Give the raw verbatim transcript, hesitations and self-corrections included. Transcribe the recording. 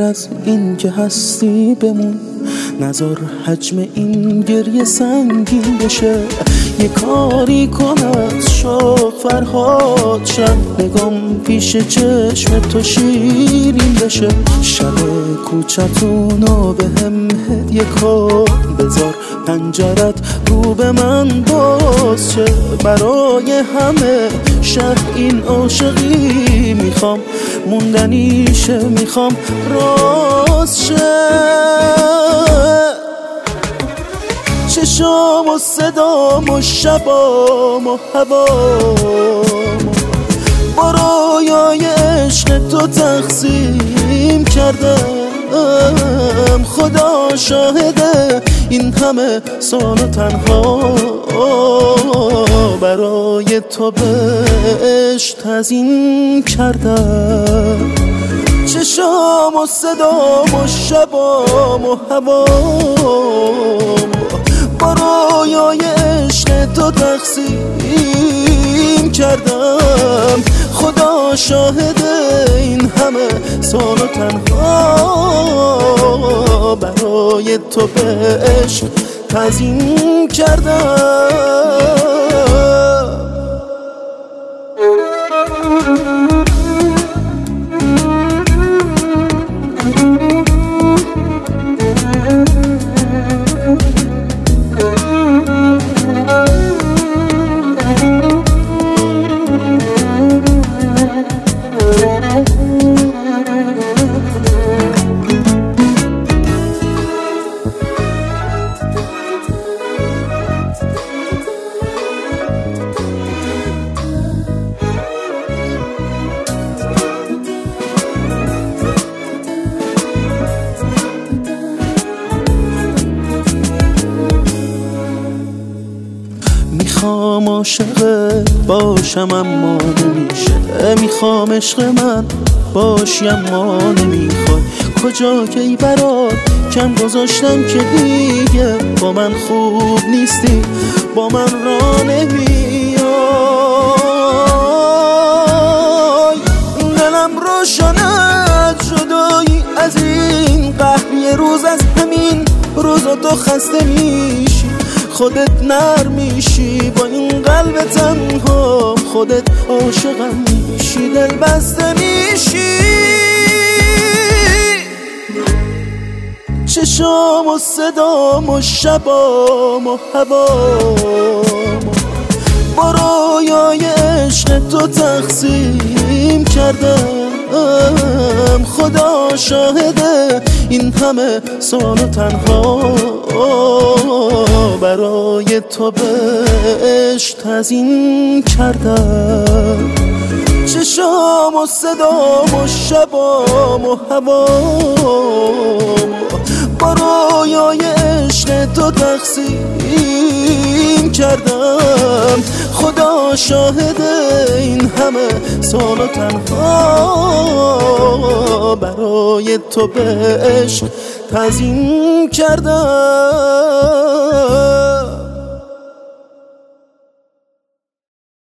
از این که هستی بمون، نذار حجم این گریه سنگین بشه. یه کاری کن از شوق فرهاد شب، نگام پیش چشم تو شیرین بشه. شب کوچتونو به هم هدیه کن، بذار پنجرت رو به من باز شه. برای همه شهر این عاشقی میخوام موندنیشه، میخوام راز شه. چشام و صدام و شبام و هوام با رویای عشق تو تقسیم کردم. خدا شاهده این همه سال تنها برای تو به عشق تزیین کردم. چشام و صدام و شبام و هوام با رویای عشق تو تقسیم کردم. خدا شاهده این همه سال تنها برای تو به عشق تزیین کردم. میخوام عاشق باشم اما نمیشه، میخوام عشق من باشی اما نمیخوای. کجا که ای برات کم گذاشتم که دیگه با من خوب نیستی، با من را نمیای. دلم روشنت جدایی از این قهر، یه روز از همین روزا تو خسته میشی، خودت نر میشی با این قلب تنها، خودت عاشقم میشی، دل بسته میشی. چشام و صدام و شبام و هوام با رویای عشق تو تقسیم کردم. خدا شاهده این همه سال تنها برای تو به عشق تزیین کردم. چشام و صدام و شبام و هوام با رویای عشق تو تقسیم کردم. خدا شاهده این همه سال تنها برای تو به عشق تزیین کردم.